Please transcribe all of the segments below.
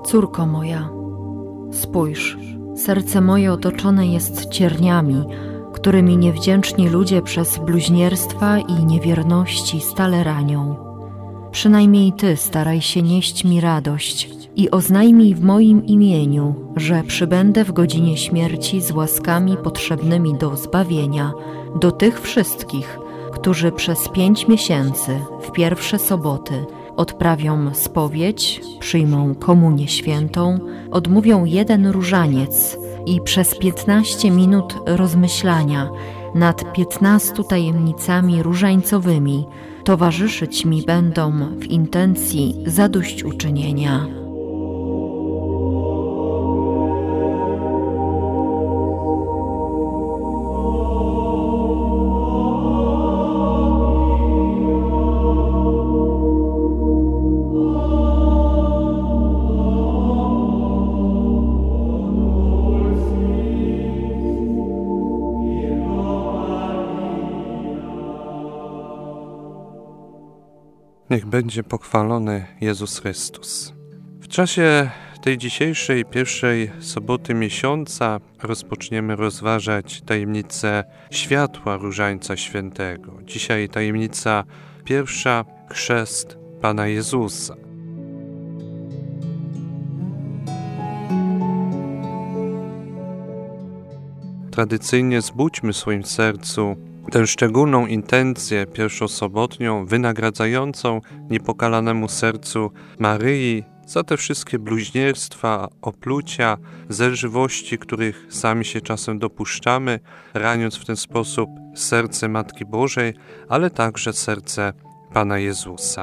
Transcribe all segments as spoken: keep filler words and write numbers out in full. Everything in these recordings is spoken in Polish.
Córko moja, spójrz, serce moje otoczone jest cierniami, którymi niewdzięczni ludzie przez bluźnierstwa i niewierności stale ranią. Przynajmniej Ty staraj się nieść mi radość i oznajmij w moim imieniu, że przybędę w godzinie śmierci z łaskami potrzebnymi do zbawienia do tych wszystkich, którzy przez pięć miesięcy w pierwsze soboty odprawią spowiedź, przyjmą komunię świętą, odmówią jeden różaniec i przez piętnaście minut rozmyślania nad piętnastu tajemnicami różańcowymi towarzyszyć mi będą w intencji zadośćuczynienia. Niech będzie pochwalony Jezus Chrystus. W czasie tej dzisiejszej pierwszej soboty miesiąca rozpoczniemy rozważać tajemnicę światła Różańca Świętego. Dzisiaj tajemnica pierwsza, chrzest Pana Jezusa. Tradycyjnie zbudźmy w swoim sercu tę szczególną intencję pierwszosobotnią, wynagradzającą niepokalanemu sercu Maryi za te wszystkie bluźnierstwa, oplucia, zelżywości, których sami się czasem dopuszczamy, raniąc w ten sposób serce Matki Bożej, ale także serce Pana Jezusa.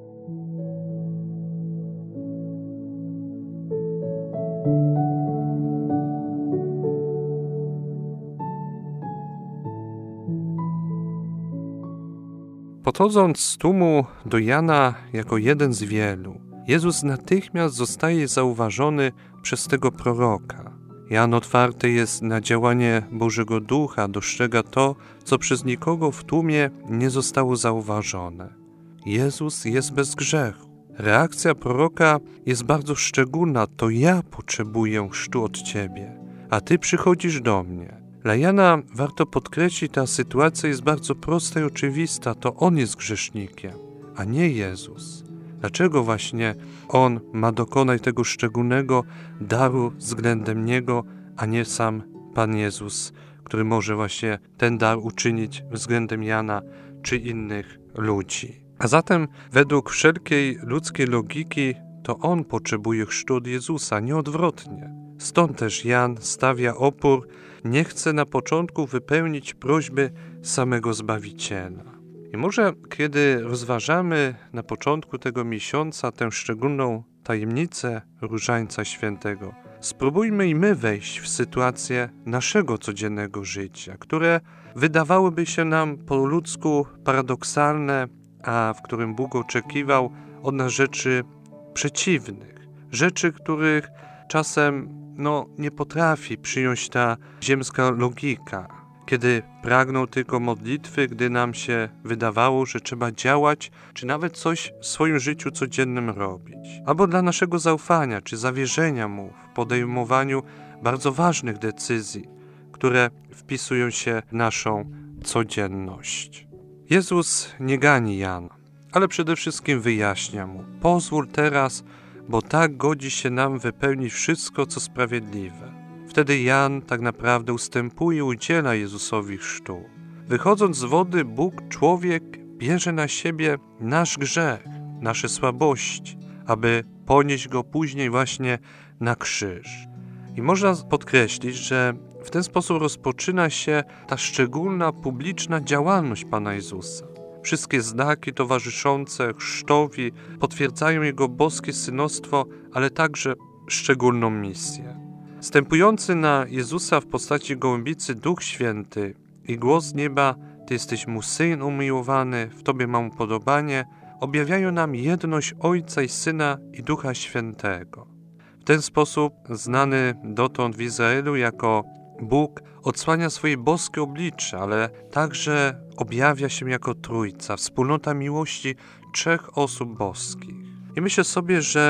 Podchodząc z tłumu do Jana jako jeden z wielu, Jezus natychmiast zostaje zauważony przez tego proroka. Jan otwarty jest na działanie Bożego Ducha, dostrzega to, co przez nikogo w tłumie nie zostało zauważone. Jezus jest bez grzechu. Reakcja proroka jest bardzo szczególna. To ja potrzebuję chrztu od Ciebie, a Ty przychodzisz do mnie. Dla Jana warto podkreślić, ta sytuacja jest bardzo prosta i oczywista. To On jest grzesznikiem, a nie Jezus. Dlaczego właśnie On ma dokonać tego szczególnego daru względem Niego, a nie sam Pan Jezus, który może właśnie ten dar uczynić względem Jana czy innych ludzi. A zatem według wszelkiej ludzkiej logiki to On potrzebuje chrztu od Jezusa, nie odwrotnie. Stąd też Jan stawia opór, nie chce na początku wypełnić prośby samego Zbawiciela. I może kiedy rozważamy na początku tego miesiąca tę szczególną tajemnicę Różańca Świętego, spróbujmy i my wejść w sytuację naszego codziennego życia, które wydawałyby się nam po ludzku paradoksalne, a w którym Bóg oczekiwał od nas rzeczy przeciwnych, rzeczy, których czasem no, nie potrafi przyjąć ta ziemska logika, kiedy pragnął tylko modlitwy, gdy nam się wydawało, że trzeba działać, czy nawet coś w swoim życiu codziennym robić. Albo dla naszego zaufania, czy zawierzenia Mu w podejmowaniu bardzo ważnych decyzji, które wpisują się w naszą codzienność. Jezus nie gani Jana, ale przede wszystkim wyjaśnia Mu: pozwól teraz, bo tak godzi się nam wypełnić wszystko, co sprawiedliwe. Wtedy Jan tak naprawdę ustępuje, udziela Jezusowi chrztu. Wychodząc z wody, Bóg, człowiek, bierze na siebie nasz grzech, nasze słabości, aby ponieść go później właśnie na krzyż. I można podkreślić, że w ten sposób rozpoczyna się ta szczególna, publiczna działalność Pana Jezusa. Wszystkie znaki towarzyszące chrztowi potwierdzają Jego boskie synostwo, ale także szczególną misję. Stępujący na Jezusa w postaci gołębicy Duch Święty i głos z nieba: Ty jesteś mój Syn umiłowany, w Tobie mam upodobanie, objawiają nam jedność Ojca i Syna i Ducha Świętego. W ten sposób znany dotąd w Izraelu jako Bóg odsłania swoje boskie oblicze, ale także objawia się jako Trójca, wspólnota miłości trzech osób boskich. I myślę sobie, że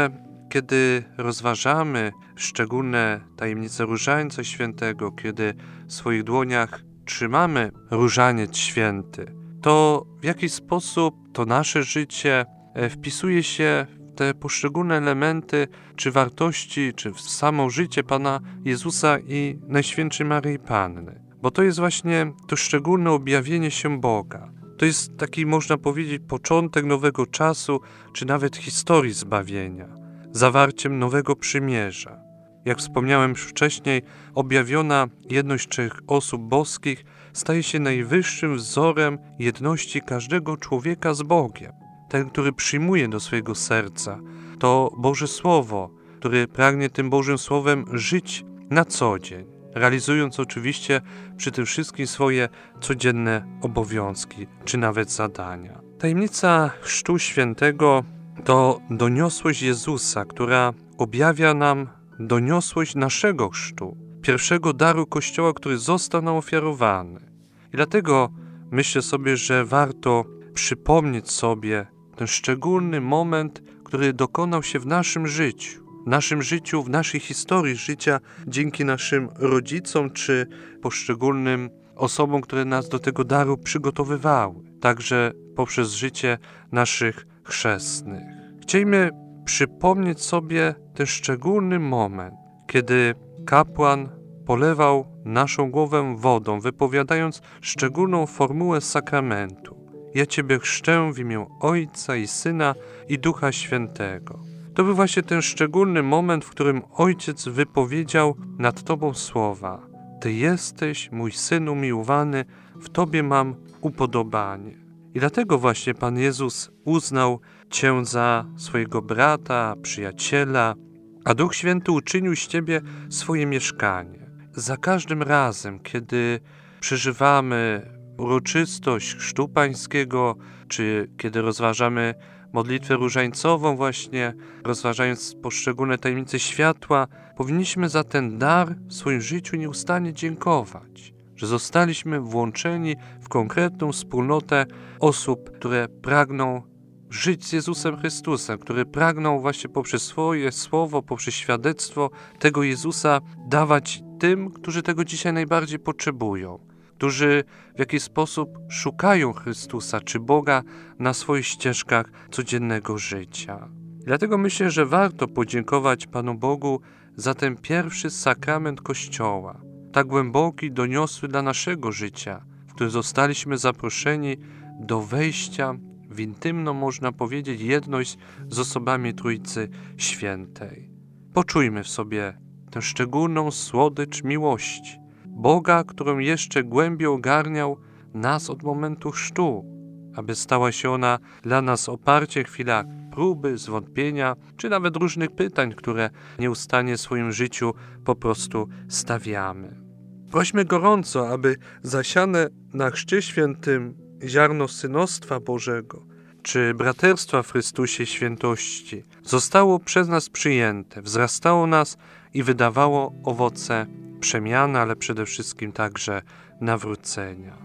kiedy rozważamy szczególne tajemnice Różańca Świętego, kiedy w swoich dłoniach trzymamy różaniec święty, to w jakiś sposób to nasze życie wpisuje się w te poszczególne elementy, czy wartości, czy w samo życie Pana Jezusa i Najświętszej Maryi Panny. Bo to jest właśnie to szczególne objawienie się Boga. To jest taki, można powiedzieć, początek nowego czasu, czy nawet historii zbawienia, zawarciem nowego przymierza. Jak wspomniałem już wcześniej, objawiona jedność trzech osób boskich staje się najwyższym wzorem jedności każdego człowieka z Bogiem. Ten, który przyjmuje do swojego serca to Boże Słowo, który pragnie tym Bożym Słowem żyć na co dzień, realizując oczywiście przy tym wszystkim swoje codzienne obowiązki, czy nawet zadania. Tajemnica Chrztu Świętego to doniosłość Jezusa, która objawia nam doniosłość naszego chrztu, pierwszego daru Kościoła, który został nam ofiarowany. I dlatego myślę sobie, że warto przypomnieć sobie ten szczególny moment, który dokonał się w naszym życiu. W naszym życiu, w naszej historii życia, dzięki naszym rodzicom czy poszczególnym osobom, które nas do tego daru przygotowywały, także poprzez życie naszych chrzestnych. Chcielibyśmy przypomnieć sobie ten szczególny moment, kiedy kapłan polewał naszą głowę wodą, wypowiadając szczególną formułę sakramentu. Ja Ciebie chrzczę w imię Ojca i Syna i Ducha Świętego. To był właśnie ten szczególny moment, w którym Ojciec wypowiedział nad Tobą słowa: Ty jesteś mój Syn umiłowany, w Tobie mam upodobanie. I dlatego właśnie Pan Jezus uznał Cię za swojego brata, przyjaciela, a Duch Święty uczynił z Ciebie swoje mieszkanie. Za każdym razem, kiedy przeżywamy uroczystość Chrztu Pańskiego, czy kiedy rozważamy modlitwę różańcową właśnie, rozważając poszczególne tajemnice światła, powinniśmy za ten dar w swoim życiu nieustannie dziękować, że zostaliśmy włączeni w konkretną wspólnotę osób, które pragną żyć z Jezusem Chrystusem, które pragną właśnie poprzez swoje słowo, poprzez świadectwo tego Jezusa dawać tym, którzy tego dzisiaj najbardziej potrzebują, którzy w jakiś sposób szukają Chrystusa czy Boga na swoich ścieżkach codziennego życia. I dlatego myślę, że warto podziękować Panu Bogu za ten pierwszy sakrament Kościoła, tak głęboki, doniosły dla naszego życia, w którym zostaliśmy zaproszeni do wejścia w intymną, można powiedzieć, jedność z osobami Trójcy Świętej. Poczujmy w sobie tę szczególną słodycz miłości Boga, którą jeszcze głębiej ogarniał nas od momentu chrztu, aby stała się ona dla nas oparciem w chwilach próby, zwątpienia, czy nawet różnych pytań, które nieustannie w swoim życiu po prostu stawiamy. Prośmy gorąco, aby zasiane na Chrzcie Świętym ziarno synostwa Bożego, czy braterstwa w Chrystusie świętości, zostało przez nas przyjęte, wzrastało nas i wydawało owoce przemiany, ale przede wszystkim także nawrócenia.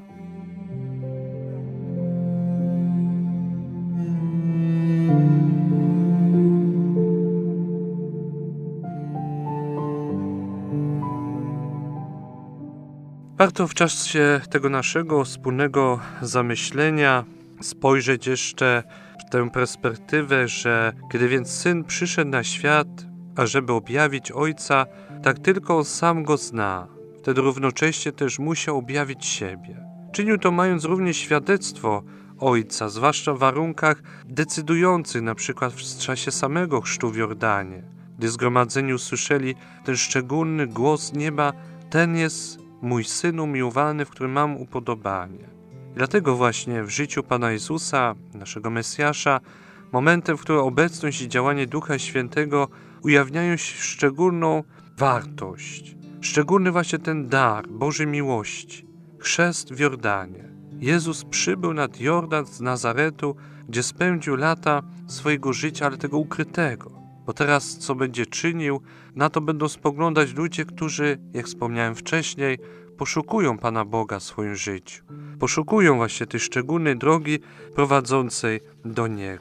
Warto w czasie tego naszego wspólnego zamyślenia spojrzeć jeszcze w tę perspektywę, że kiedy więc Syn przyszedł na świat, ażeby objawić Ojca, tak tylko On sam Go zna. Wtedy równocześnie też musiał objawić siebie. Czynił to mając również świadectwo Ojca, zwłaszcza w warunkach decydujących, na przykład w czasie samego chrztu w Jordanie, gdy zgromadzeni usłyszeli ten szczególny głos z nieba: ten jest mój Syn umiłowany, w którym mam upodobanie. I dlatego właśnie w życiu Pana Jezusa, naszego Mesjasza, momentem, w którym obecność i działanie Ducha Świętego ujawniają się szczególną wartość, szczególny właśnie ten dar Bożej miłości, chrzest w Jordanie. Jezus przybył nad Jordan z Nazaretu, gdzie spędził lata swojego życia, ale tego ukrytego. Bo teraz, co będzie czynił, na to będą spoglądać ludzie, którzy, jak wspomniałem wcześniej, poszukują Pana Boga w swoim życiu. Poszukują właśnie tej szczególnej drogi prowadzącej do Niego.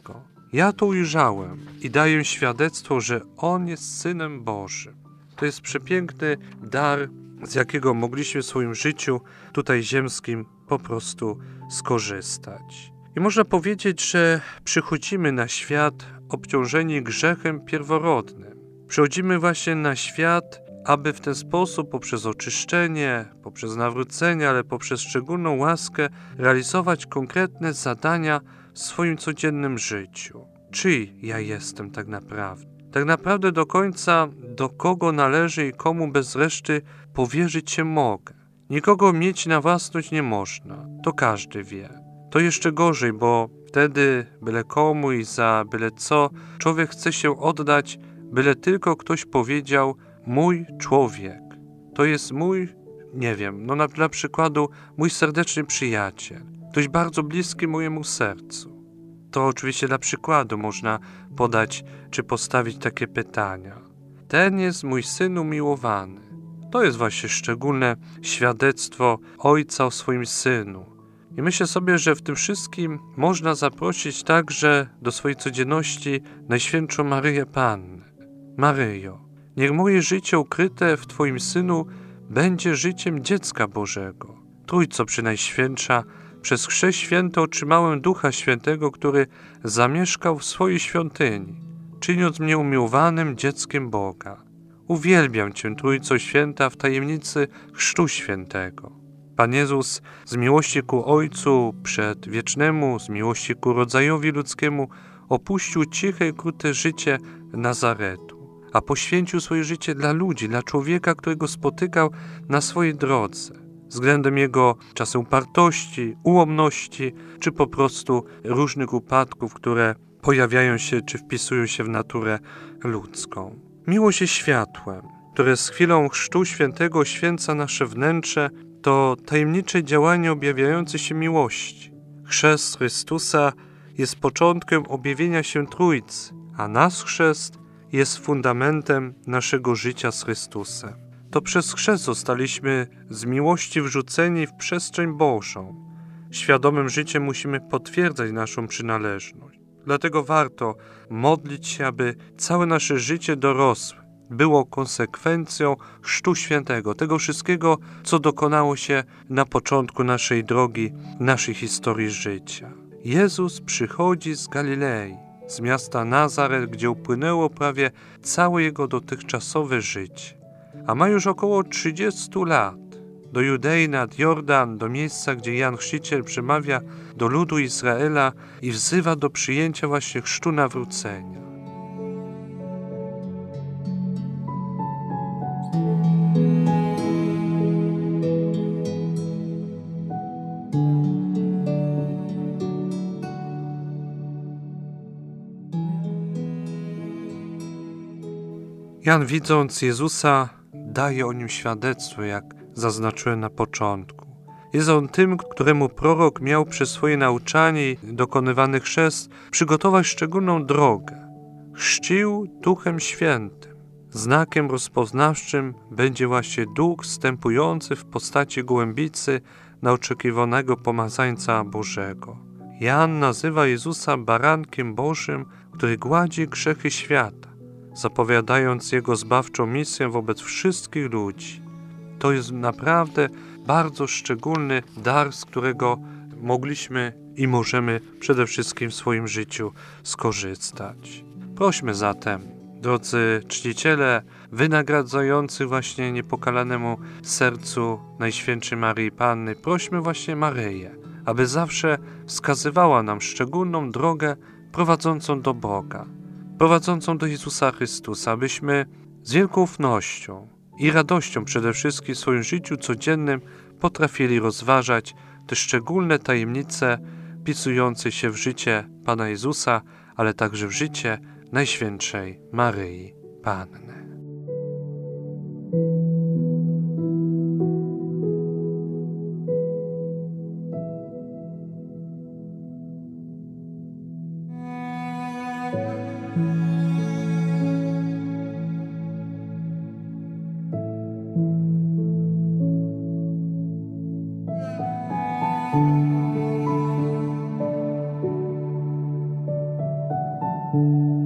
Ja to ujrzałem i daję świadectwo, że On jest Synem Bożym. To jest przepiękny dar, z jakiego mogliśmy w swoim życiu tutaj ziemskim po prostu skorzystać. I można powiedzieć, że przychodzimy na świat obciążeni grzechem pierworodnym. Przychodzimy właśnie na świat, aby w ten sposób, poprzez oczyszczenie, poprzez nawrócenie, ale poprzez szczególną łaskę, realizować konkretne zadania w swoim codziennym życiu. Czyj ja jestem tak naprawdę? Tak naprawdę do końca, do kogo należy i komu bez reszty powierzyć się mogę. Nikogo mieć na własność nie można, to każdy wie. To jeszcze gorzej, bo wtedy byle komu i za byle co człowiek chce się oddać, byle tylko ktoś powiedział mój człowiek. To jest mój, nie wiem, no na, dla przykładu mój serdeczny przyjaciel, ktoś bardzo bliski mojemu sercu. To oczywiście dla przykładu można podać czy postawić takie pytania. Ten jest mój syn umiłowany. To jest właśnie szczególne świadectwo ojca o swoim synu. I myślę sobie, że w tym wszystkim można zaprosić także do swojej codzienności Najświętszą Maryję Pannę. Maryjo, niech moje życie ukryte w Twoim Synu będzie życiem dziecka Bożego. Trójco Przynajświętsza, przez Chrzest Święty otrzymałem Ducha Świętego, który zamieszkał w swojej świątyni, czyniąc mnie umiłowanym dzieckiem Boga. Uwielbiam Cię, Trójco Święta, w tajemnicy Chrztu Świętego. Pan Jezus z miłości ku Ojcu Przedwiecznemu, z miłości ku rodzajowi ludzkiemu opuścił ciche i krótkie życie Nazaretu, a poświęcił swoje życie dla ludzi, dla człowieka, którego spotykał na swojej drodze, względem jego czasem upartości, ułomności, czy po prostu różnych upadków, które pojawiają się, czy wpisują się w naturę ludzką. Miłość jest światłem, które z chwilą Chrztu Świętego święca nasze wnętrze, to tajemnicze działanie objawiające się miłości. Chrzest Chrystusa jest początkiem objawienia się Trójcy, a nasz chrzest jest fundamentem naszego życia z Chrystusem. To przez chrzest zostaliśmy z miłości wrzuceni w przestrzeń Bożą. Świadomym życiem musimy potwierdzać naszą przynależność. Dlatego warto modlić się, aby całe nasze życie dorosłe było konsekwencją Chrztu Świętego, tego wszystkiego, co dokonało się na początku naszej drogi, naszej historii życia. Jezus przychodzi z Galilei, z miasta Nazaret, gdzie upłynęło prawie całe jego dotychczasowe życie, a ma już około trzydziestu lat. Do Judei nad Jordan, do miejsca, gdzie Jan Chrzciciel przemawia do ludu Izraela i wzywa do przyjęcia właśnie chrztu nawrócenia. Jan, widząc Jezusa, daje o nim świadectwo, jak zaznaczyłem na początku. Jest on tym, któremu prorok miał przez swoje nauczanie i dokonywany chrzest przygotować szczególną drogę. Chrzcił Duchem Świętym. Znakiem rozpoznawczym będzie właśnie Duch wstępujący w postaci gołębicy na oczekiwanego pomazańca Bożego. Jan nazywa Jezusa barankiem Bożym, który gładzi grzechy świata, zapowiadając Jego zbawczą misję wobec wszystkich ludzi. To jest naprawdę bardzo szczególny dar, z którego mogliśmy i możemy przede wszystkim w swoim życiu skorzystać. Prośmy zatem, drodzy czciciele, wynagradzający właśnie niepokalanemu sercu Najświętszej Maryi Panny, prośmy właśnie Maryję, aby zawsze wskazywała nam szczególną drogę prowadzącą do Boga, prowadzącą do Jezusa Chrystusa, abyśmy z wielką ufnością i radością przede wszystkim w swoim życiu codziennym potrafili rozważać te szczególne tajemnice wpisujące się w życie Pana Jezusa, ale także w życie Najświętszej Maryi Panny. Tobą.